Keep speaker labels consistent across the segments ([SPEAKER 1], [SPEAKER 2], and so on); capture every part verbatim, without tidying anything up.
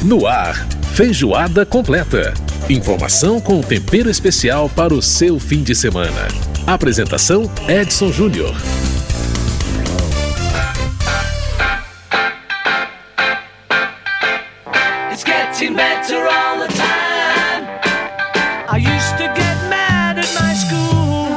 [SPEAKER 1] No ar, Feijoada Completa. Informação com tempero especial para o seu fim de semana. Apresentação, Edson Júnior.
[SPEAKER 2] It's getting better all the time. I used to get mad at my school.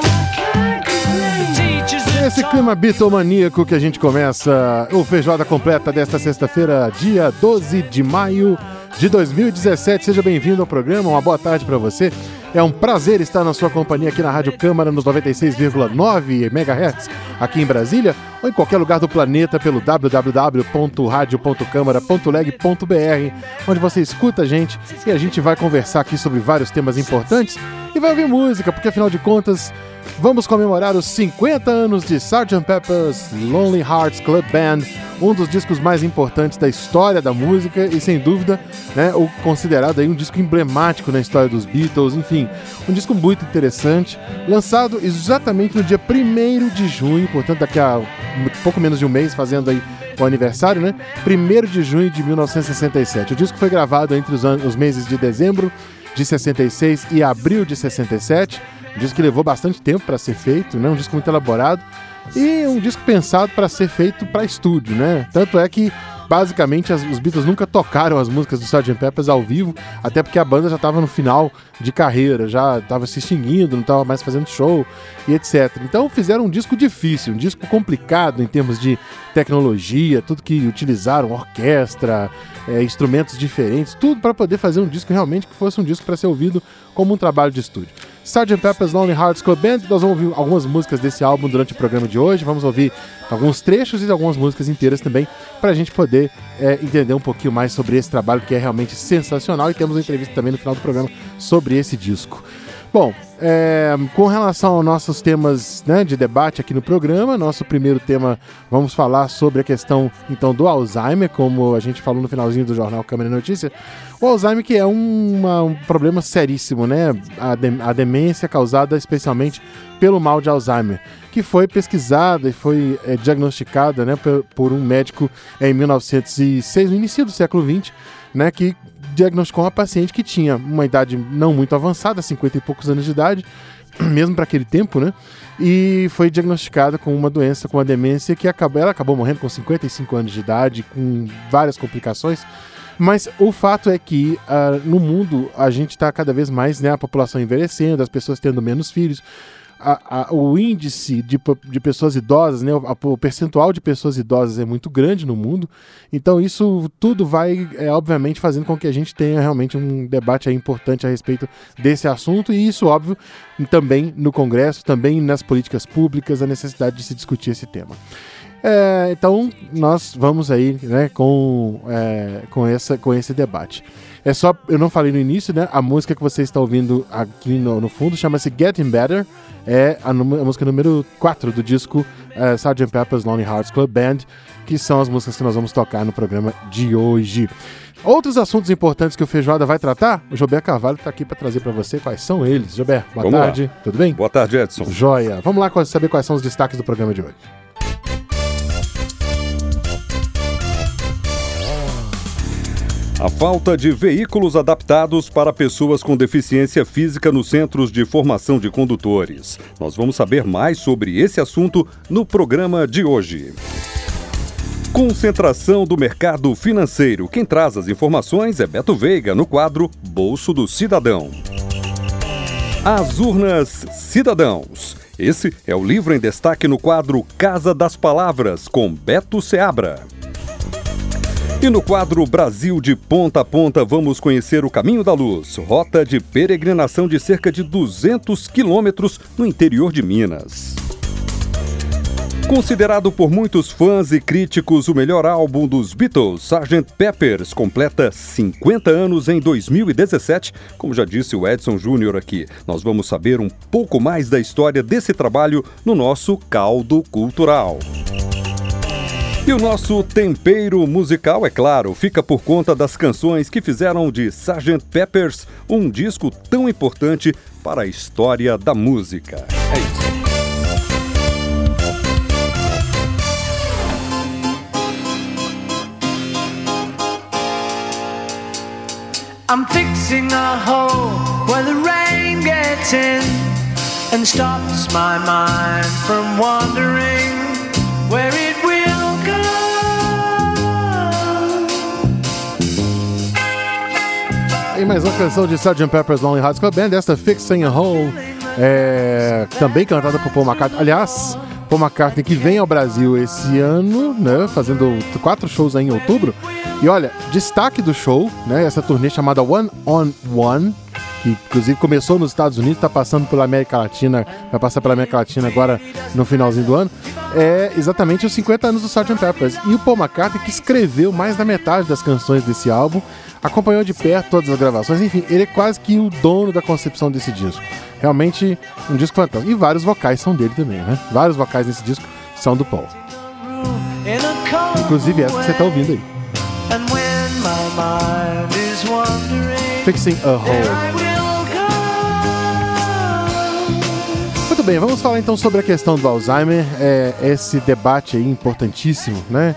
[SPEAKER 3] Esse clima bitomaníaco que a gente começa o Feijoada Completa desta sexta-feira, dia doze de maio de dois mil e dezessete. Seja bem-vindo ao programa, uma boa tarde para você. É um prazer estar na sua companhia aqui na Rádio Câmara nos noventa e seis vírgula nove megahertz aqui em Brasília ou em qualquer lugar do planeta pelo w w w ponto radio ponto câmara ponto leg ponto b r, onde você escuta a gente e a gente vai conversar aqui sobre vários temas importantes e vai ouvir música, porque afinal de contas vamos comemorar os cinquenta anos de sergeant Pepper's Lonely Hearts Club Band, um dos discos mais importantes da história da música e, sem dúvida, né, o considerado aí um disco emblemático na história dos Beatles. Enfim, um disco muito interessante, lançado exatamente no dia primeiro de junho, portanto daqui a pouco menos de um mês, fazendo aí o aniversário, né? primeiro de junho de mil novecentos e sessenta e sete. O disco foi gravado entre os, anos, os meses de dezembro de sessenta e seis e abril de sessenta e sete. Um disco que levou bastante tempo para ser feito, né? Um disco muito elaborado e um disco pensado para ser feito para estúdio, né? Tanto é que, basicamente, as, os Beatles nunca tocaram as músicas do sergeant Pepper's ao vivo, até porque a banda já estava no final de carreira, já estava se extinguindo, não estava mais fazendo show e etcétera. Então fizeram um disco difícil, um disco complicado em termos de tecnologia, tudo que utilizaram, orquestra, é, instrumentos diferentes, tudo para poder fazer um disco realmente que fosse um disco para ser ouvido como um trabalho de estúdio. sergeant Pepper's Lonely Hearts Club Band, nós vamos ouvir algumas músicas desse álbum durante o programa de hoje, vamos ouvir alguns trechos e algumas músicas inteiras também, para a gente poder é, entender um pouquinho mais sobre esse trabalho que é realmente sensacional, e temos uma entrevista também no final do programa sobre esse disco. Bom, é, com relação aos nossos temas, né, de debate aqui no programa, nosso primeiro tema, vamos falar sobre a questão então do Alzheimer, como a gente falou no finalzinho do jornal Câmara e Notícia. O Alzheimer, que é uma, um problema seríssimo, né? A, de, a demência causada especialmente pelo mal de Alzheimer, que foi pesquisada e foi é, diagnosticada, né, por, por um médico é, em mil novecentos e seis, no início do século vinte, né, que diagnosticou uma paciente que tinha uma idade não muito avançada, cinquenta e poucos anos de idade, mesmo para aquele tempo, né? E foi diagnosticada com uma doença, com uma demência, que acabou, ela acabou morrendo com cinquenta e cinco anos de idade, com várias complicações. Mas o fato é que uh, no mundo a gente está cada vez mais, né, a população envelhecendo, as pessoas tendo menos filhos. A, a, o índice de, de pessoas idosas, né, o, a, o percentual de pessoas idosas é muito grande no mundo, então isso tudo vai, é, obviamente, fazendo com que a gente tenha realmente um debate aí importante a respeito desse assunto, e isso, óbvio, também no Congresso, também nas políticas públicas, a necessidade de se discutir esse tema. É, então, nós vamos aí, né, com, é, com, essa, com esse debate. É só, eu não falei no início, né, a música que você está ouvindo aqui no, no fundo chama-se Getting Better, é a, a música número quatro do disco uh, sergeant Pepper's Lonely Hearts Club Band, que são as músicas que nós vamos tocar no programa de hoje. Outros assuntos importantes que o Feijoada vai tratar, o Jober Carvalho está aqui para trazer para você quais são eles. Jober, boa vamos tarde, lá. Tudo bem?
[SPEAKER 4] Boa tarde, Edson.
[SPEAKER 3] Joia. Vamos lá saber quais são os destaques do programa de hoje.
[SPEAKER 4] A falta de veículos adaptados para pessoas com deficiência física nos centros de formação de condutores. Nós vamos saber mais sobre esse assunto no programa de hoje. Concentração do mercado financeiro. Quem traz as informações é Beto Veiga, no quadro Bolso do Cidadão. As urnas cidadãos. Esse é o livro em destaque no quadro Casa das Palavras, com Beto Seabra. E no quadro Brasil de Ponta a Ponta, vamos conhecer o Caminho da Luz, rota de peregrinação de cerca de duzentos quilômetros no interior de Minas. Considerado por muitos fãs e críticos o melhor álbum dos Beatles, sergeant Pepper's completa cinquenta anos em dois mil e dezessete. Como já disse o Edson Júnior aqui, nós vamos saber um pouco mais da história desse trabalho no nosso Caldo Cultural. E o nosso tempero musical, é claro, fica por conta das canções que fizeram de sergeant Pepper's um disco tão importante para a história da música. É isso.
[SPEAKER 2] I'm fixing a hole where the rain gets in and stops my mind from wandering where it will go.
[SPEAKER 3] E mais uma canção de sergeant Pepper's Lonely Hearts Club Band, esta Fixing a Hole, é, também cantada por Paul McCartney. Aliás, Paul McCartney que vem ao Brasil esse ano, né, fazendo quatro shows aí em outubro. E olha, destaque do show, né, essa turnê chamada One on One, que inclusive começou nos Estados Unidos, está passando pela América Latina, vai passar pela América Latina agora no finalzinho do ano, é exatamente os cinquenta anos do sergeant Pepper's. E o Paul McCartney, que escreveu mais da metade das canções desse álbum, acompanhou de perto todas as gravações, enfim, ele é quase que o dono da concepção desse disco. Realmente um disco fantástico. E vários vocais são dele também, né? Vários vocais desse disco são do Paul. Inclusive essa que você está ouvindo aí. Fixing a Hole. Muito bem, vamos falar então sobre a questão do Alzheimer, é, esse debate aí importantíssimo, né?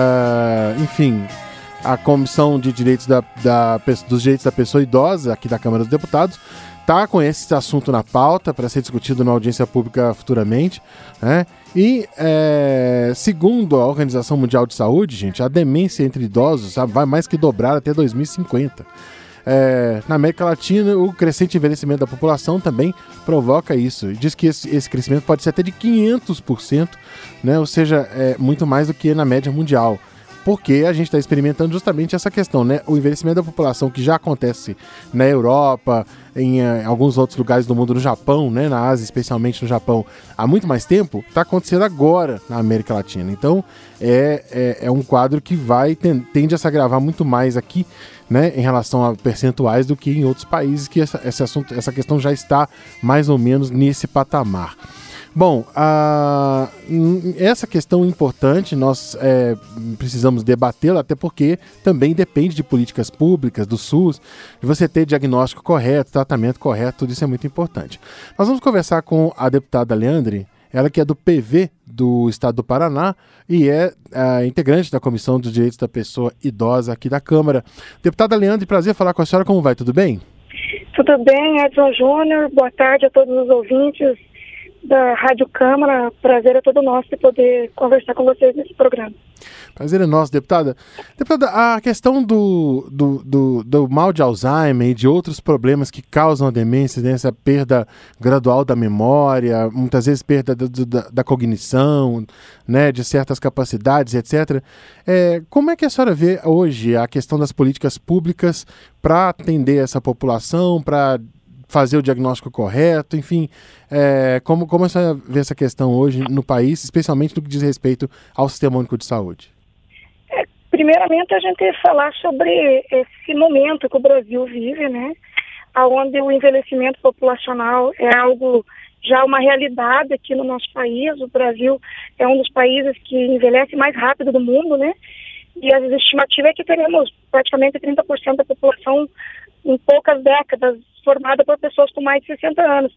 [SPEAKER 3] Uh, enfim, a Comissão de Direitos da, da, dos Direitos da Pessoa Idosa aqui da Câmara dos Deputados está com esse assunto na pauta para ser discutido na audiência pública futuramente, né? E é, segundo a Organização Mundial de Saúde, gente, a demência entre idosos, sabe, vai mais que dobrar até dois mil e cinquenta. É, na América Latina, o crescente envelhecimento da população também provoca isso. Diz que esse, esse crescimento pode ser até de quinhentos por cento, né? Ou seja, é muito mais do que na média mundial. Porque a gente está experimentando justamente essa questão, né? O envelhecimento da população que já acontece na Europa, em uh, alguns outros lugares do mundo, no Japão, né? Na Ásia, especialmente no Japão, há muito mais tempo, está acontecendo agora na América Latina. Então, é, é, é um quadro que vai ten, tende a se agravar muito mais aqui, né? Em relação a percentuais do que em outros países, que essa, esse assunto, essa questão já está mais ou menos nesse patamar. Bom, a, essa questão importante, nós é, precisamos debatê-la, até porque também depende de políticas públicas, do SUS, de você ter diagnóstico correto, tratamento correto, tudo isso é muito importante. Nós vamos conversar com a deputada Leandre, ela que é do P V do Estado do Paraná e é a integrante da Comissão dos Direitos da Pessoa Idosa aqui da Câmara. Deputada Leandre, prazer falar com a senhora, como vai? Tudo bem?
[SPEAKER 5] Tudo bem, Edson Júnior, boa tarde a todos os ouvintes da Rádio Câmara. Prazer é todo nosso de poder conversar com vocês nesse programa.
[SPEAKER 3] Prazer é nosso, deputada. Deputada, a questão do, do, do, do mal de Alzheimer e de outros problemas que causam a demência, né, essa perda gradual da memória, muitas vezes perda do, do, da, da cognição, né, de certas capacidades, etcétera. É, como é que a senhora vê hoje a questão das políticas públicas para atender essa população, para fazer o diagnóstico correto, enfim, é, como, como a senhora vê essa questão hoje no país, especialmente no que diz respeito ao Sistema Único de Saúde?
[SPEAKER 5] É, primeiramente, a gente falar sobre esse momento que o Brasil vive, né, onde o envelhecimento populacional é algo, já uma realidade aqui no nosso país. O Brasil é um dos países que envelhece mais rápido do mundo, né, e a estimativa é que teremos praticamente trinta por cento da população em poucas décadas formada por pessoas com mais de sessenta anos.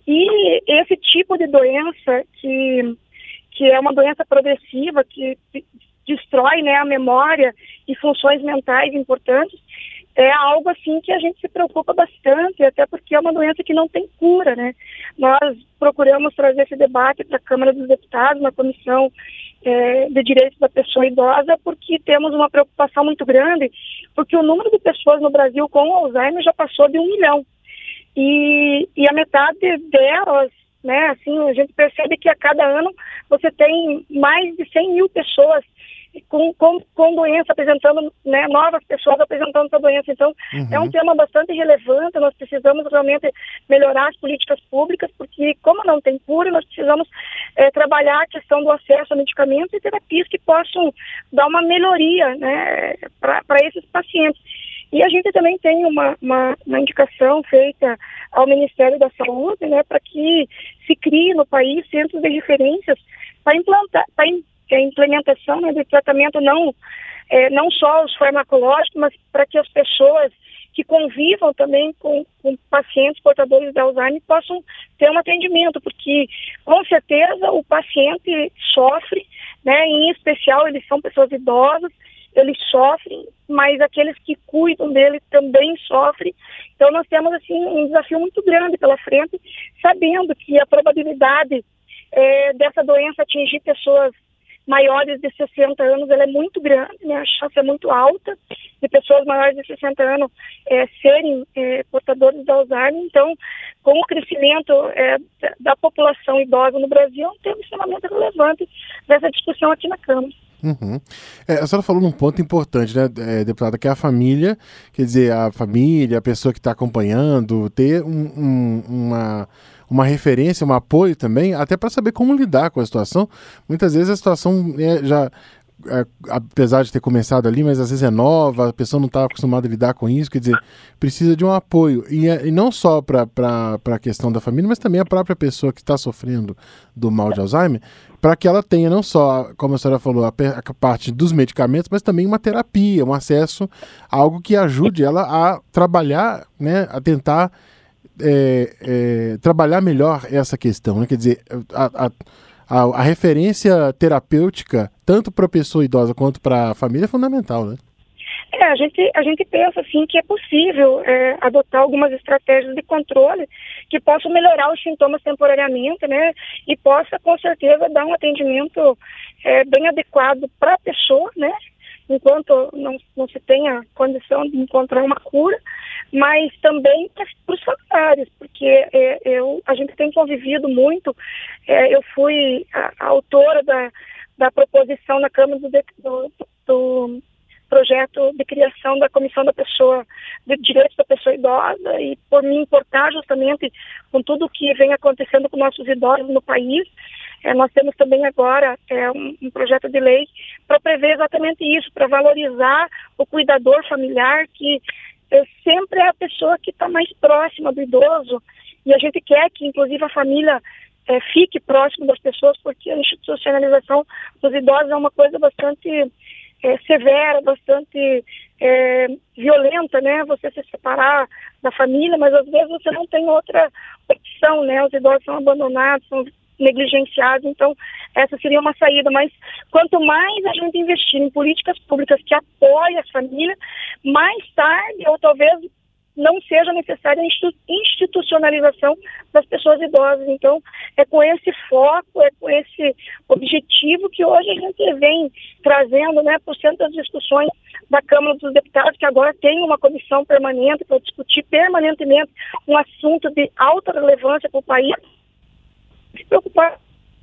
[SPEAKER 5] E esse tipo de doença, que, que é uma doença progressiva, que destrói, né, a memória e funções mentais importantes, é algo assim que a gente se preocupa bastante, até porque é uma doença que não tem cura, né? Nós procuramos trazer esse debate para a Câmara dos Deputados, na Comissão é, de Direitos da Pessoa Idosa, porque temos uma preocupação muito grande, porque o número de pessoas no Brasil com Alzheimer já passou de um milhão. E, e a metade delas, né, assim, a gente percebe que a cada ano você tem mais de cem mil pessoas com, com, com doença, apresentando, né, novas pessoas apresentando essa doença. Então, uhum. é um tema bastante relevante. Nós precisamos realmente melhorar as políticas públicas, porque como não tem cura, nós precisamos é, trabalhar a questão do acesso a medicamentos e terapias que possam dar uma melhoria, né, para esses pacientes. E a gente também tem uma, uma, uma indicação feita ao Ministério da Saúde, né, para que se crie no país centros de referências para implantar, para a implementação, né, de tratamento não, é, não só os farmacológicos, mas para que as pessoas que convivam também com, com pacientes portadores de Alzheimer possam ter um atendimento, porque com certeza o paciente sofre, né, em especial eles são pessoas idosas, eles sofrem, mas aqueles que cuidam dele também sofrem. Então nós temos assim um desafio muito grande pela frente, sabendo que a probabilidade é, dessa doença atingir pessoas maiores de sessenta anos, ela é muito grande, né? A chance é muito alta de pessoas maiores de sessenta anos é, serem é, portadores de Alzheimer. Então, com o crescimento é, da população idosa no Brasil, é um tema extremamente relevante dessa discussão aqui na Câmara.
[SPEAKER 3] Uhum. É, a senhora falou num ponto importante, né, é, deputada, que é a família, quer dizer, a família, a pessoa que está acompanhando, ter um, um, uma, uma referência, um apoio também, até para saber como lidar com a situação. Muitas vezes a situação é, já, é, apesar de ter começado ali, mas às vezes é nova, a pessoa não está acostumada a lidar com isso, quer dizer, precisa de um apoio. E, e não só para a questão da família, mas também a própria pessoa que está sofrendo do mal de Alzheimer, para que ela tenha não só, como a senhora falou, a, a parte dos medicamentos, mas também uma terapia, um acesso a algo que ajude ela a trabalhar, né, a tentar é, é, trabalhar melhor essa questão, né? Quer dizer, a, a, a, a referência terapêutica, tanto para a pessoa idosa quanto para a família, é fundamental, né?
[SPEAKER 5] É, a gente, a gente pensa assim que é possível é, adotar algumas estratégias de controle que possam melhorar os sintomas temporariamente, né, e possa com certeza dar um atendimento é, bem adequado para a pessoa, né, enquanto não, não se tenha condição de encontrar uma cura, mas também para os familiares, porque é, eu, a gente tem convivido muito, é, eu fui a, a autora da, da proposição na Câmara do, do, do projeto de criação da Comissão da Pessoa, de Direitos da Pessoa Idosa, e por me importar justamente com tudo o que vem acontecendo com nossos idosos no país, é, nós temos também agora é, um, um projeto de lei para prever exatamente isso, para valorizar o cuidador familiar, que é, sempre é a pessoa que está mais próxima do idoso, e a gente quer que, inclusive, a família é, fique próximo das pessoas, porque a institucionalização dos idosos é uma coisa bastante É, severa, bastante é, violenta, né? Você se separar da família, mas às vezes você não tem outra opção, né? Os idosos são abandonados, são negligenciados, então essa seria uma saída. Mas quanto mais a gente investir em políticas públicas que apoiem a família, mais tarde, ou talvez não seja necessária a institucionalização das pessoas idosas. Então, é com esse foco, é com esse objetivo que hoje a gente vem trazendo, né, por cento das discussões da Câmara dos Deputados, que agora tem uma comissão permanente para discutir permanentemente um assunto de alta relevância para o país. Se preocupar.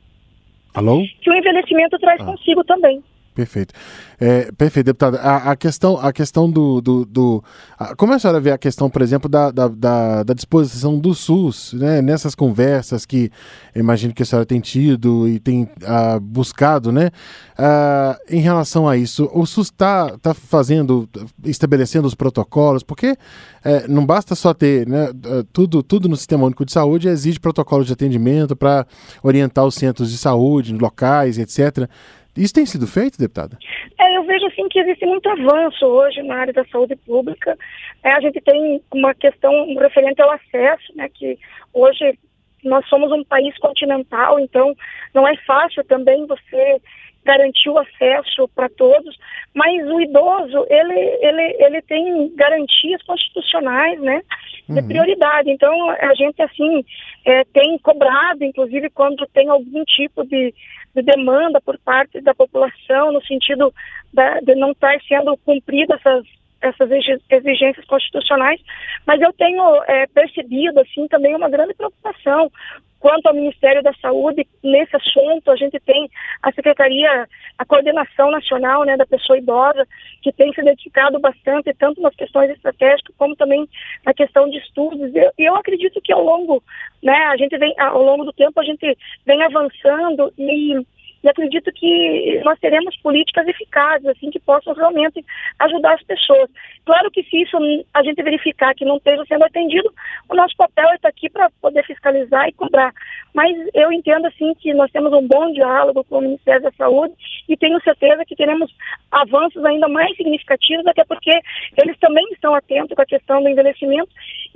[SPEAKER 3] Alô?
[SPEAKER 5] Que o envelhecimento traz ah. consigo também.
[SPEAKER 3] Perfeito. É, perfeito, deputada. A, a questão, a questão do... do, do a, como a senhora vê a questão, por exemplo, da, da, da, da disposição do SUS, né, nessas conversas que eu imagino que a senhora tem tido e tem ah, buscado, né, ah, em relação a isso? O SUS está tá fazendo, estabelecendo os protocolos, porque é, não basta só ter, né, tudo, tudo no Sistema Único de Saúde exige protocolos de atendimento para orientar os centros de saúde, locais, etcétera. Isso tem sido feito, deputada? É,
[SPEAKER 5] eu vejo assim que existe muito avanço hoje na área da saúde pública. É, a gente tem uma questão referente ao acesso, né, que hoje nós somos um país continental, então não é fácil também você garantir o acesso para todos, mas o idoso, ele, ele, ele tem garantias constitucionais, né, de uhum. prioridade. Então, a gente, assim, é, tem cobrado, inclusive, quando tem algum tipo de, de demanda por parte da população, no sentido da, de não estar sendo cumpridas essas, essas exigências constitucionais, mas eu tenho é, percebido, assim, também uma grande preocupação quanto ao Ministério da Saúde nesse assunto. A gente tem a Secretaria, a Coordenação Nacional, né, da Pessoa Idosa, que tem se dedicado bastante, tanto nas questões estratégicas, como também na questão de estudos. E eu, eu acredito que ao longo, né, a gente vem, ao longo do tempo, a gente vem avançando e, e acredito que nós teremos políticas eficazes, assim, que possam realmente ajudar as pessoas. Claro que se isso a gente verificar que não esteja sendo atendido, o nosso papel é estar aqui para poder fiscalizar e cobrar. Mas eu entendo, assim, que nós temos um bom diálogo com o Ministério da Saúde e tenho certeza que teremos avanços ainda mais significativos, até porque eles também estão atentos com a questão do envelhecimento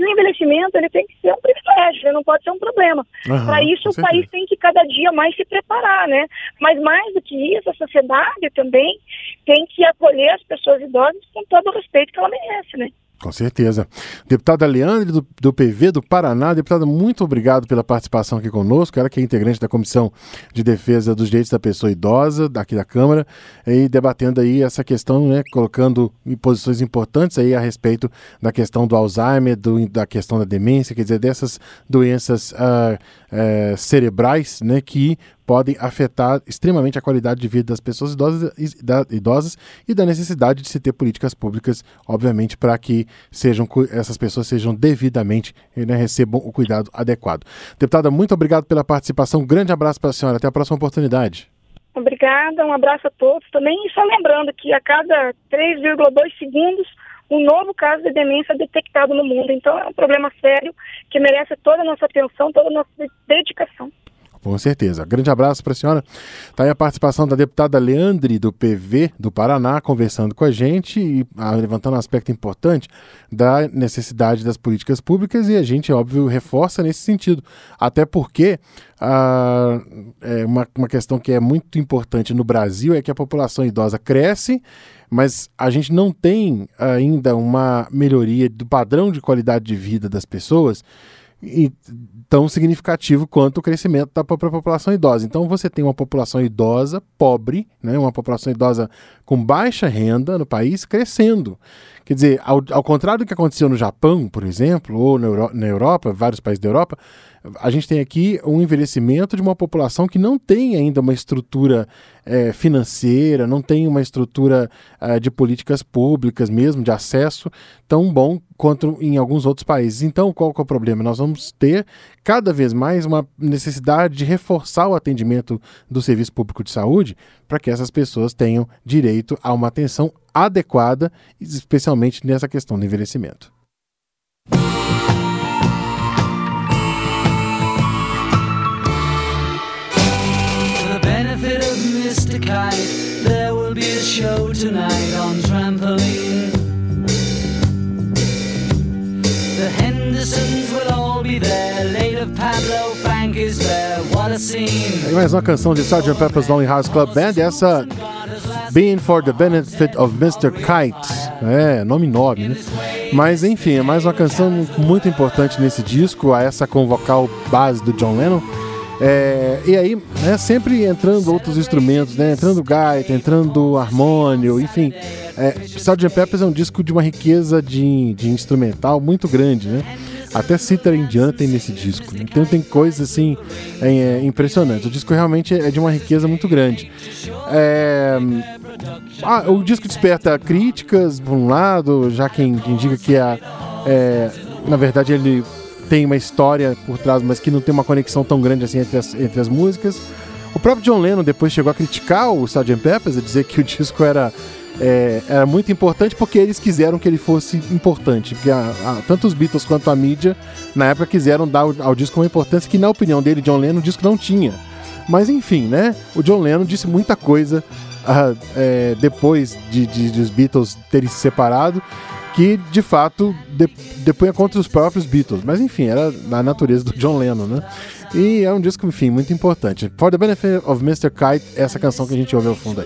[SPEAKER 5] E o envelhecimento, ele tem que ser um privilégio, ele não pode ser um problema.
[SPEAKER 3] Uhum,
[SPEAKER 5] Para isso, o país tem que cada dia mais se preparar, né? Mas mais do que isso, a sociedade também tem que acolher as pessoas idosas com todo o respeito que ela merece, né?
[SPEAKER 3] Com certeza. Deputada Leandre, do, do P V do Paraná. Deputada, muito obrigado pela participação aqui conosco. Ela que é integrante da Comissão de Defesa dos Direitos da Pessoa Idosa, daqui da Câmara, e debatendo aí essa questão, né, colocando em posições importantes aí a respeito da questão do Alzheimer, do, da questão da demência, quer dizer, dessas doenças uh, uh, cerebrais, né, que podem afetar extremamente a qualidade de vida das pessoas idosas e da, idosas e da necessidade de se ter políticas públicas, obviamente, para que sejam, essas pessoas sejam devidamente, né, recebam o cuidado adequado. Deputada, muito obrigado pela participação. Um grande abraço para a senhora. Até a próxima oportunidade.
[SPEAKER 5] Obrigada, um abraço a todos. Também só lembrando que a cada três vírgula dois segundos um novo caso de demência é detectado no mundo. Então é um problema sério que merece toda a nossa atenção, toda a nossa dedicação.
[SPEAKER 3] Com certeza. Grande abraço para a senhora. Está aí a participação da deputada Leandre, do P V do Paraná, conversando com a gente e ah, levantando um aspecto importante da necessidade das políticas públicas, e a gente, óbvio, reforça nesse sentido. Até porque ah, é uma, uma questão que é muito importante no Brasil é que a população idosa cresce, mas a gente não tem ainda uma melhoria do padrão de qualidade de vida das pessoas e tão significativo quanto o crescimento da própria população idosa. Então você tem uma população idosa pobre, né, uma população idosa com baixa renda no país crescendo. Quer dizer, ao, ao contrário do que aconteceu no Japão, por exemplo, ou na, Euro, na Europa, vários países da Europa, a gente tem aqui um envelhecimento de uma população que não tem ainda uma estrutura é, financeira, não tem uma estrutura é, de políticas públicas mesmo, de acesso, tão bom quanto em alguns outros países. Então, qual que é o problema? Nós vamos ter cada vez mais uma necessidade de reforçar o atendimento do serviço público de saúde para que essas pessoas tenham direito a uma atenção adequada, especialmente nessa questão do envelhecimento.
[SPEAKER 2] There will be a show tonight on trampoline. The Hendersons will all be there. Later Pablo Bank is there. What a scene.
[SPEAKER 3] E mais uma canção de sergeant Pepper's Lonely Hearts Club Band, essa Being for the Benefit of mister Kite. É, nome nobre, né? Mas enfim, é mais uma canção muito importante nesse disco, a essa com vocal base do John Lennon. É, e aí, né, sempre entrando outros instrumentos, né, entrando gaita, entrando harmônio, enfim. É, sergeant Pepper's é um disco de uma riqueza de, de instrumental muito grande, né? Até cítara indiana tem nesse disco. Então tem coisas assim é, é, impressionantes. O disco realmente é de uma riqueza muito grande. É, ah, o disco desperta críticas, por um lado, já quem, quem diga que a, é, na verdade ele tem uma história por trás, mas que não tem uma conexão tão grande assim entre as, entre as músicas. O próprio John Lennon depois chegou a criticar o sergeant Pepper's, a dizer que o disco era, é, era muito importante porque eles quiseram que ele fosse importante. Porque a, a, tanto os Beatles quanto a mídia, na época, quiseram dar ao, ao disco uma importância que, na opinião dele, John Lennon, o disco não tinha. Mas, enfim, né? O John Lennon disse muita coisa uh, é, depois de, de, de os Beatles terem se separado, que de fato de, depunha contra os próprios Beatles, mas enfim, era na natureza do John Lennon, né? E é um disco, enfim, muito importante. For the Benefit of mister Kite, essa canção que a gente ouve ao fundo aí.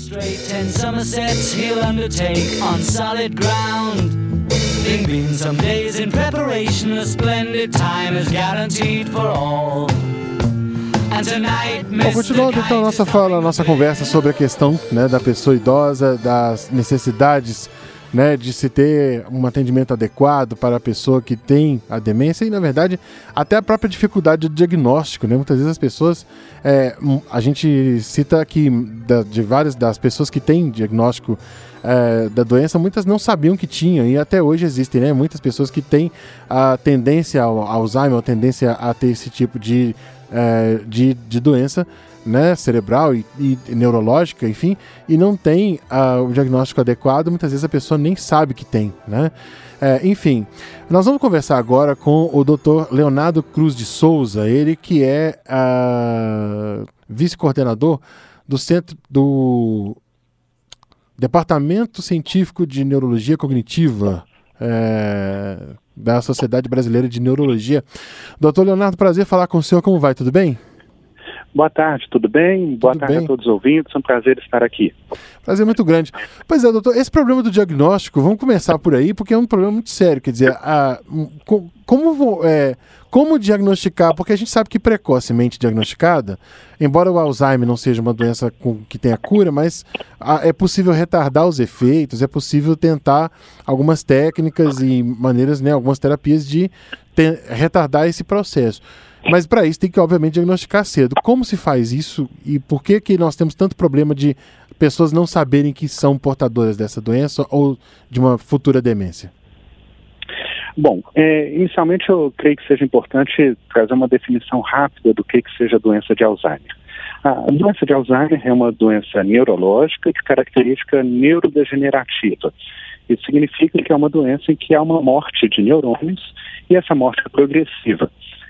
[SPEAKER 3] Bom, continuando então a nossa fala, a nossa conversa sobre a questão, né, da pessoa idosa, das necessidades, né, de se ter um atendimento adequado para a pessoa que tem a demência e, na verdade, até a própria dificuldade do diagnóstico, né? Muitas vezes as pessoas, é, a gente cita aqui da, de várias das pessoas que têm diagnóstico é, da doença, muitas não sabiam que tinham e até hoje existem, né? Muitas pessoas que têm a tendência ao Alzheimer, a tendência a ter esse tipo de, é, de, de doença, né, cerebral e, e neurológica, enfim, e não tem uh, o diagnóstico adequado, muitas vezes a pessoa nem sabe que tem, né? É, enfim, nós vamos conversar agora com o doutor Leonardo Cruz de Souza, ele que é uh, vice-coordenador do Centro do Departamento Científico de Neurologia Cognitiva, é, da Sociedade Brasileira de Neurologia. Doutor Leonardo, prazer falar com o senhor. Como vai? Tudo bem?
[SPEAKER 6] Boa tarde, tudo bem? Tudo Boa tarde bem. A todos os ouvintes, é um prazer estar aqui.
[SPEAKER 3] Prazer muito grande. Pois é, doutor, esse problema do diagnóstico, vamos começar por aí, porque é um problema muito sério. Quer dizer, a, como, é, como diagnosticar? Porque a gente sabe que precocemente diagnosticada, embora o Alzheimer não seja uma doença com, que tenha cura, mas a, é possível retardar os efeitos, é possível tentar algumas técnicas e maneiras, né, algumas terapias de ter, retardar esse processo. Mas para isso tem que, obviamente, diagnosticar cedo. Como se faz isso e por que, que nós temos tanto problema de pessoas não saberem que são portadoras dessa doença ou de uma futura demência?
[SPEAKER 6] Bom, é, inicialmente eu creio que seja importante trazer uma definição rápida do que, que seja a doença de Alzheimer. A doença de Alzheimer é uma doença neurológica de característica neurodegenerativa. Isso significa que é uma doença em que há uma morte de neurônios e essa morte é progressiva.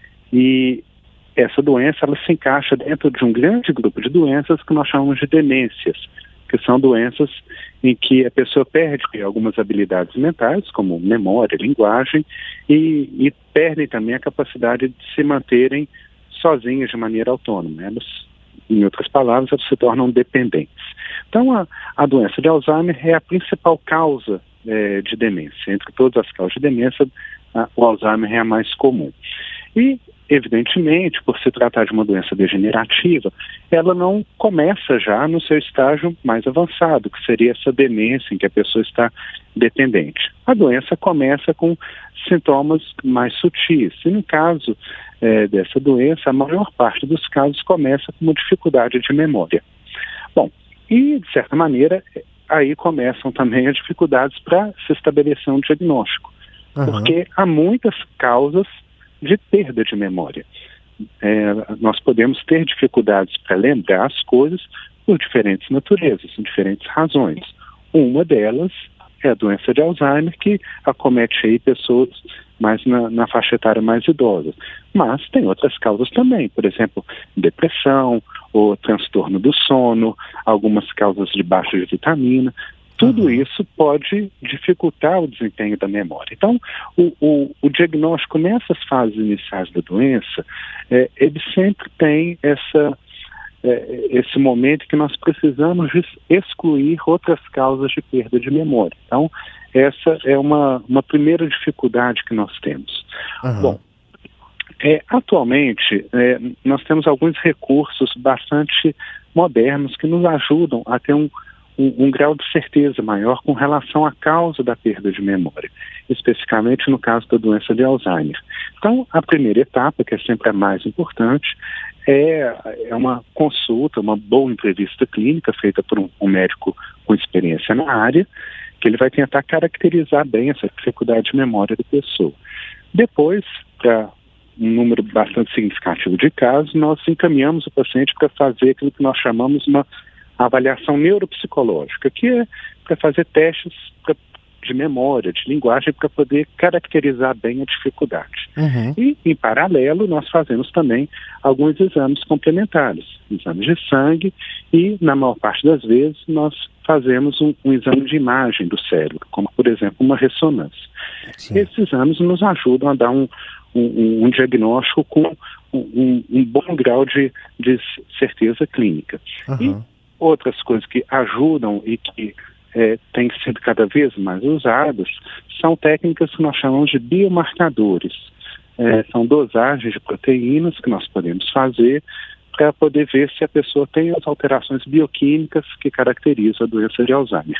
[SPEAKER 6] E essa doença ela se encaixa dentro de um grande grupo de doenças que nós chamamos de demências, que são doenças em que a pessoa perde algumas habilidades mentais, como memória, linguagem, e, e perdem também a capacidade de se manterem sozinhas de maneira autônoma. Elas, em outras palavras, elas se tornam dependentes. Então, a, a doença de Alzheimer é a principal causa é, de demência. Entre todas as causas de demência, a, o Alzheimer é a mais comum. E, evidentemente, por se tratar de uma doença degenerativa, ela não começa já no seu estágio mais avançado, que seria essa demência em que a pessoa está dependente. A doença começa com sintomas mais sutis. E no caso é, dessa doença, a maior parte dos casos começa com uma dificuldade de memória. Bom, e de certa maneira, aí começam também as dificuldades para se estabelecer um diagnóstico. Uhum. Porque há muitas causas de perda de memória. É, nós podemos ter dificuldades para lembrar as coisas por diferentes naturezas, por diferentes razões. Uma delas é a doença de Alzheimer, que acomete aí pessoas mais na, na faixa etária mais idosa. Mas tem outras causas também, por exemplo, depressão, ou transtorno do sono, algumas causas de baixa de vitamina. Tudo isso pode dificultar o desempenho da memória. Então, o, o, o diagnóstico nessas fases iniciais da doença, é, ele sempre tem essa, é, esse momento que nós precisamos de excluir outras causas de perda de memória. Então, essa é uma, uma primeira dificuldade que nós temos. Uhum. Bom, é, atualmente, é, nós temos alguns recursos bastante modernos que nos ajudam a ter um Um, um grau de certeza maior com relação à causa da perda de memória, especificamente no caso da doença de Alzheimer. Então, a primeira etapa, que é sempre a mais importante, é, é uma consulta, uma boa entrevista clínica feita por um, um médico com experiência na área, que ele vai tentar caracterizar bem essa dificuldade de memória da pessoa. Depois, para um número bastante significativo de casos, nós encaminhamos o paciente para fazer aquilo que nós chamamos uma avaliação neuropsicológica, que é para fazer testes pra, de memória, de linguagem, para poder caracterizar bem a dificuldade. Uhum. E, em paralelo, nós fazemos também alguns exames complementares, exames de sangue e, na maior parte das vezes, nós fazemos um, um exame de imagem do cérebro, como, por exemplo, uma ressonância. Sim. Esses exames nos ajudam a dar um, um, um diagnóstico com um, um bom grau de, de certeza clínica. Uhum. E outras coisas que ajudam e que é, têm sido cada vez mais usadas são técnicas que nós chamamos de biomarcadores. É, são dosagens de proteínas que nós podemos fazer para poder ver se a pessoa tem as alterações bioquímicas que caracterizam a doença de Alzheimer.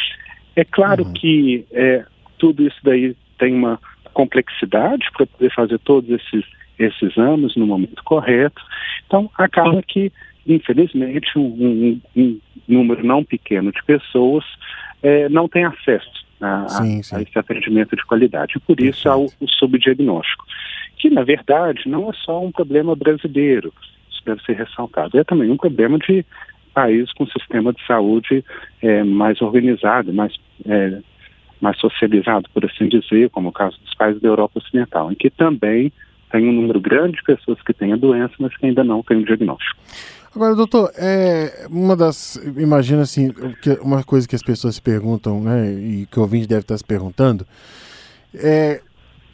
[SPEAKER 6] É claro uhum. que é, tudo isso daí tem uma complexidade para poder fazer todos esses, esses exames no momento correto. Então, acaba que infelizmente, um, um, um número não pequeno de pessoas é, não tem acesso a, sim, sim. a esse atendimento de qualidade. E por isso há o, o subdiagnóstico, que, na verdade, não é só um problema brasileiro, isso deve ser ressaltado, é também um problema de países com sistema de saúde é, mais organizado, mais, é, mais socializado, por assim dizer, como o caso dos países da Europa Ocidental, em que também tem um número grande de pessoas que têm a doença, mas que ainda não têm o diagnóstico.
[SPEAKER 3] Agora, doutor, é uma das, imagina assim, que uma coisa que as pessoas se perguntam, né, e que o ouvinte deve estar se perguntando, é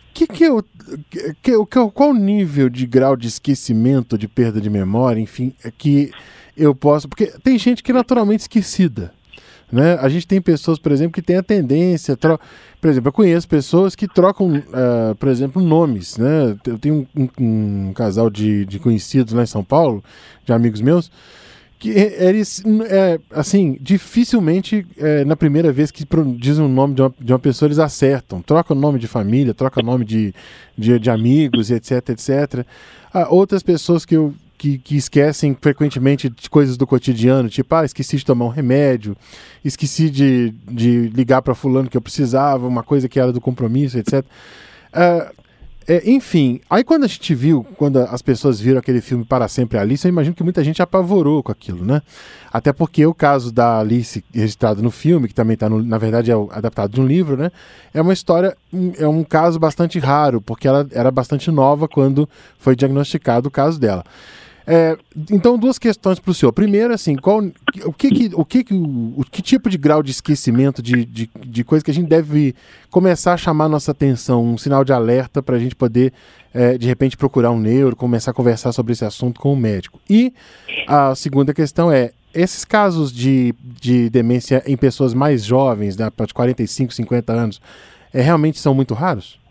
[SPEAKER 3] que que eu, que, que, qual o nível de grau de esquecimento, de perda de memória, enfim, que eu posso... Porque tem gente que é naturalmente esquecida, né? A gente tem pessoas, por exemplo, que têm a tendência... Tro... Por exemplo, eu conheço pessoas que trocam, uh, por exemplo, nomes, né? Eu tenho um, um, um casal de, de conhecidos lá em São Paulo, de amigos meus, que eles, é, assim, dificilmente, é, na primeira vez que dizem o nome de uma, de uma pessoa, eles acertam. Troca o nome de família, troca o nome de, de, de amigos, etc, etcétera. Há outras pessoas que, eu, que, que esquecem frequentemente de coisas do cotidiano, tipo, ah, esqueci de tomar um remédio, esqueci de, de ligar para fulano que eu precisava, uma coisa que era do compromisso, etcétera. Ah, É, enfim, aí quando a gente viu, quando as pessoas viram aquele filme Para Sempre Alice, eu imagino que muita gente apavorou com aquilo, né? Até porque o caso da Alice registrado no filme, que também está, na verdade, é adaptado de um livro, né? É uma história, é um caso bastante raro, porque ela era bastante nova quando foi diagnosticado o caso dela. É, então, duas questões para o senhor. Primeiro, assim, qual, o, que, que, o, que, que, o, o que tipo de grau de esquecimento, de, de, de coisa que a gente deve começar a chamar a nossa atenção, um sinal de alerta para a gente poder, é, de repente, procurar um neuro, começar a conversar sobre esse assunto com o médico. E a segunda questão é, esses casos de, de demência em pessoas mais jovens, né, de quarenta e cinco, cinquenta anos, é, realmente são muito raros?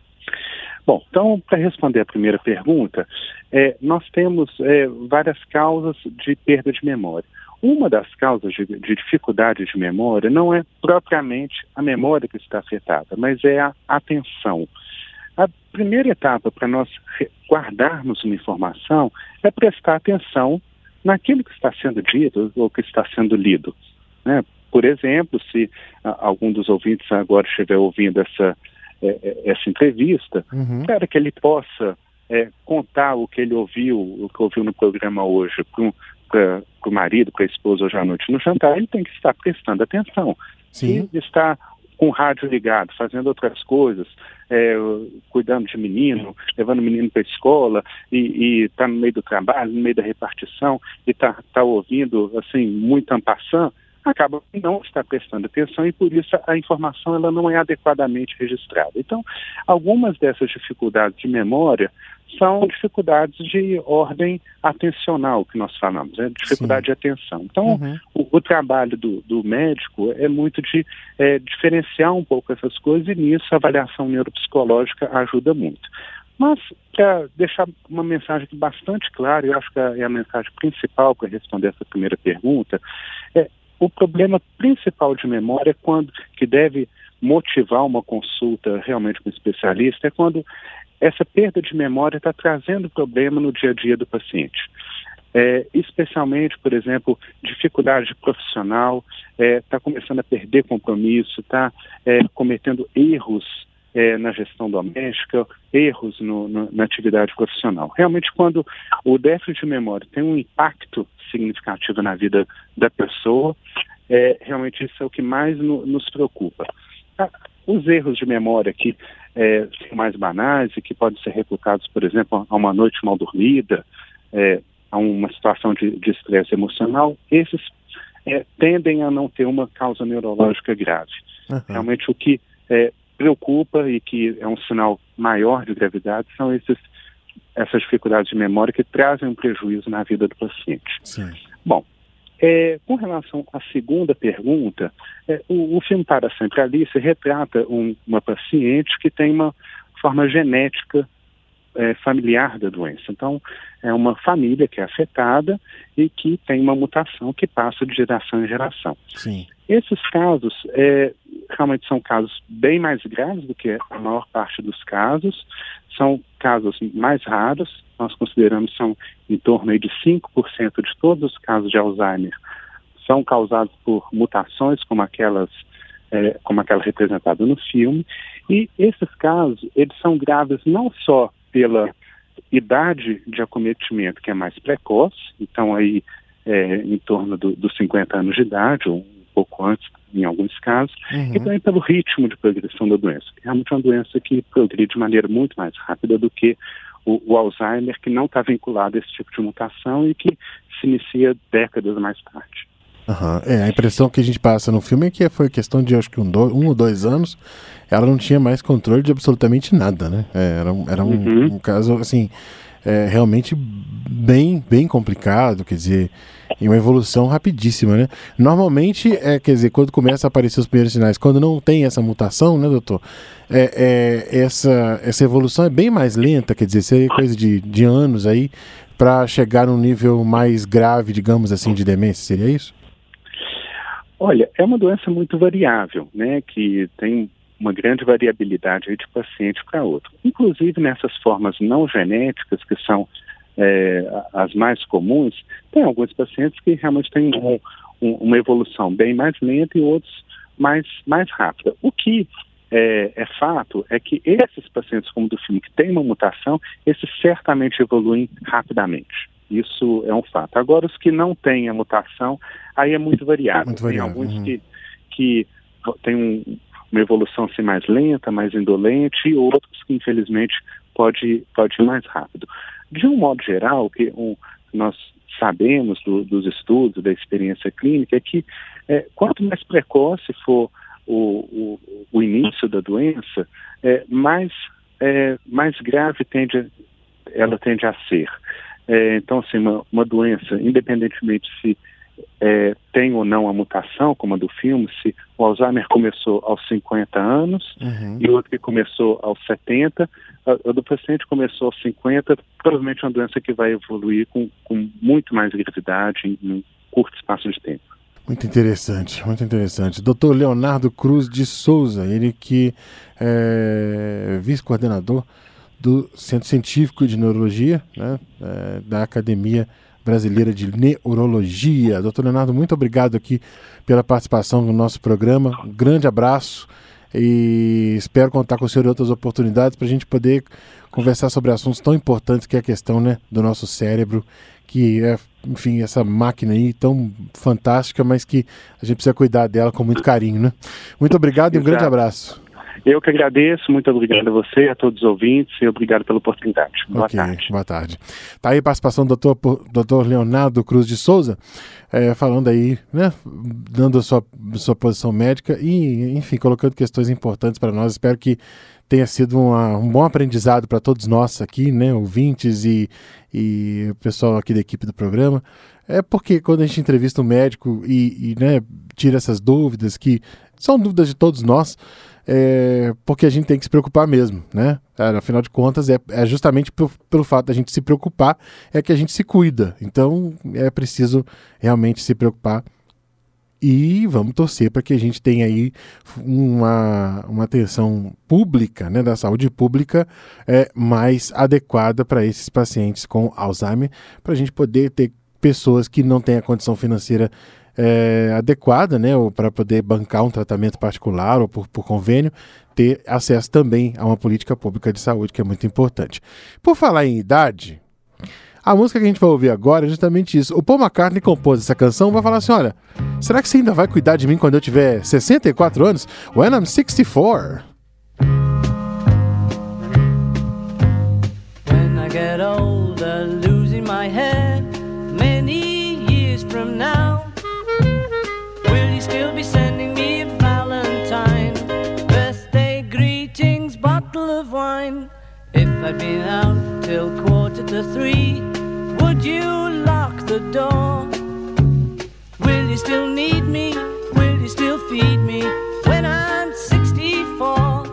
[SPEAKER 6] Bom, então, para responder a primeira pergunta, é, nós temos é, várias causas de perda de memória. Uma das causas de, de dificuldade de memória não é propriamente a memória que está afetada, mas é a atenção. A primeira etapa para nós guardarmos uma informação é prestar atenção naquilo que está sendo dito ou que está sendo lido, né? Por exemplo, se a, algum dos ouvintes agora estiver ouvindo essa essa entrevista, uhum. para que ele possa é, contar o que ele ouviu, o que ouviu no programa hoje para o marido, para a esposa hoje à noite no jantar, ele tem que estar prestando atenção.
[SPEAKER 3] Sim.
[SPEAKER 6] Se está com o rádio ligado, fazendo outras coisas, é, cuidando de menino, levando o menino para a escola e está no meio do trabalho, no meio da repartição e está tá ouvindo assim, muito en passant, acaba que não está prestando atenção e por isso a informação ela não é adequadamente registrada. Então, algumas dessas dificuldades de memória são dificuldades de ordem atencional que nós falamos, né? Dificuldade Sim. de atenção. Então, uhum. o, o trabalho do, do médico é muito de é, diferenciar um pouco essas coisas e nisso a avaliação neuropsicológica ajuda muito. Mas, para deixar uma mensagem aqui bastante clara, eu acho que é a mensagem principal para responder essa primeira pergunta, é o problema principal de memória é quando, que deve motivar uma consulta realmente com um especialista, é quando essa perda de memória está trazendo problema no dia a dia do paciente. É, especialmente, por exemplo, dificuldade profissional, está é, começando a perder compromisso, está é, cometendo erros É, na gestão doméstica, erros no, no, na atividade profissional. Realmente, quando o déficit de memória tem um impacto significativo na vida da pessoa, é, realmente isso é o que mais no, nos preocupa. Ah, os erros de memória que é, são mais banais e que podem ser reputados, por exemplo, a uma noite mal dormida, é, a uma situação de estresse emocional, esses é, tendem a não ter uma causa neurológica grave. Uhum. Realmente, o que é, preocupa e que é um sinal maior de gravidade são esses, essas dificuldades de memória que trazem um prejuízo na vida do paciente.
[SPEAKER 3] Sim.
[SPEAKER 6] Bom, é, com relação à segunda pergunta, é, o, o filme Para Sempre Alice retrata um, uma paciente que tem uma forma genética é, familiar da doença. Então, é uma família que é afetada e que tem uma mutação que passa de geração em geração.
[SPEAKER 3] Sim.
[SPEAKER 6] Esses casos é, realmente são casos bem mais graves do que a maior parte dos casos, são casos mais raros, nós consideramos que são em torno aí de cinco por cento de todos os casos de Alzheimer são causados por mutações como aquelas, é, como aquela representada no filme, e esses casos, eles são graves não só pela idade de acometimento que é mais precoce, então aí é, em torno do, dos cinquenta anos de idade, ou um pouco antes, em alguns casos, uhum. e também pelo ritmo de progressão da doença, que é realmente uma doença que progride de maneira muito mais rápida do que o, o Alzheimer, que não está vinculado a esse tipo de mutação e que se inicia décadas mais tarde.
[SPEAKER 3] Uhum. É, a impressão que a gente passa no filme é que foi questão de acho que um, dois, um ou dois anos, ela não tinha mais controle de absolutamente nada, né? É, era um, era um, uhum. um caso, assim, é, realmente bem, bem complicado, quer dizer, e uma evolução rapidíssima, né? Normalmente, é, quer dizer, quando começa a aparecer os primeiros sinais, quando não tem essa mutação, né, doutor? É, é, essa, essa evolução é bem mais lenta, quer dizer, seria coisa de, de anos aí, para chegar num nível mais grave, digamos assim, de demência, seria isso?
[SPEAKER 6] Olha, é uma doença muito variável, né, que tem uma grande variabilidade aí de paciente para outro. Inclusive nessas formas não genéticas, que são é, as mais comuns, tem alguns pacientes que realmente têm um, um, uma evolução bem mais lenta e outros mais, mais rápida. O que é, é fato é que esses pacientes, como do filme, que têm uma mutação, esses certamente evoluem rapidamente. Isso é um fato. Agora, os que não têm a mutação, aí é muito variável.
[SPEAKER 3] Muito variável.
[SPEAKER 6] Tem alguns
[SPEAKER 3] uhum.
[SPEAKER 6] que, que têm um, uma evolução assim, mais lenta, mais indolente, e outros que, infelizmente, pode, pode ir mais rápido. De um modo geral, o que um, nós sabemos do, dos estudos, da experiência clínica, é que é, quanto mais precoce for o, o, o início da doença, é, mais, é, mais grave tende, ela tende a ser. É, então, assim, uma, uma doença, independentemente se é, tem ou não a mutação, como a do filme, se o Alzheimer começou aos cinquenta anos uhum. e outro que começou aos setenta, a, a do paciente começou aos cinquenta, provavelmente é uma doença que vai evoluir com, com muito mais gravidade em, em um curto espaço de tempo.
[SPEAKER 3] Muito interessante, muito interessante. doutor Leonardo Cruz de Souza, ele que é vice-coordenador do Centro Científico de Neurologia, né, é, da Academia Brasileira de Neurologia. doutor Leonardo, muito obrigado aqui pela participação no nosso programa. Um grande abraço e espero contar com o senhor em outras oportunidades para a gente poder conversar sobre assuntos tão importantes que é a questão, né, do nosso cérebro, que é, enfim, essa máquina aí tão fantástica, mas que a gente precisa cuidar dela com muito carinho, né? Muito obrigado e um grande abraço.
[SPEAKER 6] Eu que agradeço, muito obrigado a você, a todos os ouvintes e obrigado pela oportunidade. Boa
[SPEAKER 3] okay,
[SPEAKER 6] tarde.
[SPEAKER 3] Boa tarde. Tá aí a participação do doutor, doutor Leonardo Cruz de Souza, é, falando aí, né, dando a sua, sua posição médica e, enfim, colocando questões importantes para nós. Espero que tenha sido uma, um bom aprendizado para todos nós aqui, né, ouvintes e, e o pessoal aqui da equipe do programa. É porque quando a gente entrevista um médico e, e né, tira essas dúvidas, que são dúvidas de todos nós, É, porque a gente tem que se preocupar mesmo, né? Afinal de contas, é, é justamente por, pelo fato da gente se preocupar é que a gente se cuida. Então, é preciso realmente se preocupar e vamos torcer para que a gente tenha aí uma, uma atenção pública, né, da saúde pública é, mais adequada para esses pacientes com Alzheimer, para a gente poder ter pessoas que não têm a condição financeira É, adequada, né, para poder bancar um tratamento particular ou por, por convênio, ter acesso também a uma política pública de saúde, que é muito importante. Por falar em idade, a música que a gente vai ouvir agora é justamente isso. O Paul McCartney compôs essa canção, vai falar assim, olha, será que você ainda vai cuidar de mim quando eu tiver sessenta e quatro anos? When I'm sixty-four.
[SPEAKER 2] When I get older, losing my head, many years from now, still be sending me a Valentine, birthday greetings, bottle of wine. If I'd been out till quarter to three, would you lock the door? Will you still need me? Will you still feed me when I'm sixty-four?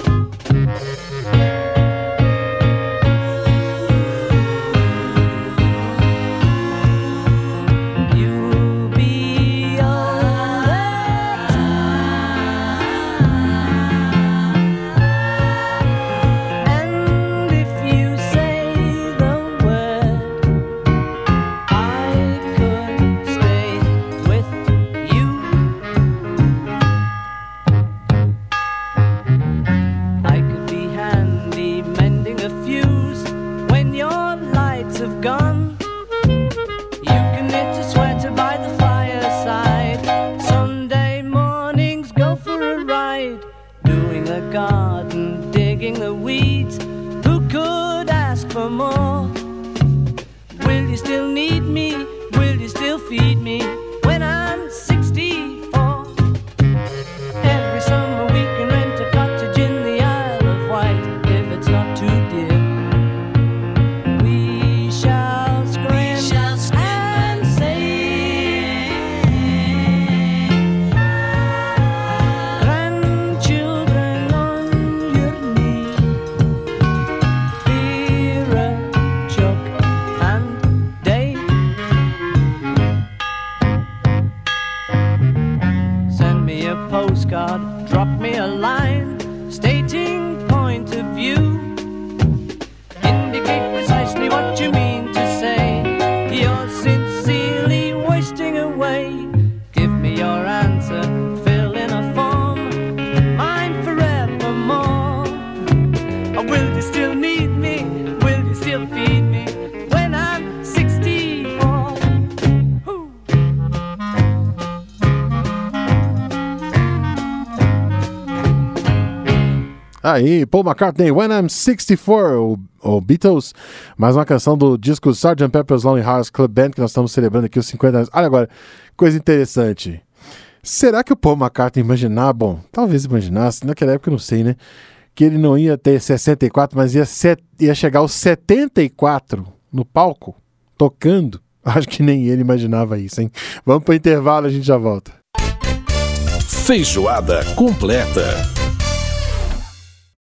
[SPEAKER 2] postcard, drop me a line stating point of view. Indicate precisely what you mean to say. You're sincerely wasting away. Give me your answer, fill in a form, mine forevermore. Or will you still need me? Will you still feed me when I'm sixty-four? Ooh.
[SPEAKER 3] Aí, Paul McCartney, When I'm sixty-four, o, o Beatles, mais uma canção do disco sergeant Pepper's Lonely Hearts Club Band, que nós estamos celebrando aqui os cinquenta anos. Olha agora, coisa interessante. Será que o Paul McCartney imaginava, bom, talvez imaginasse, naquela época eu não sei, né, que ele não ia ter sessenta e quatro, mas ia, set, ia chegar aos setenta e quatro no palco, tocando? Acho que nem ele imaginava isso, hein? Vamos para o intervalo, a gente já volta.
[SPEAKER 1] Feijoada completa.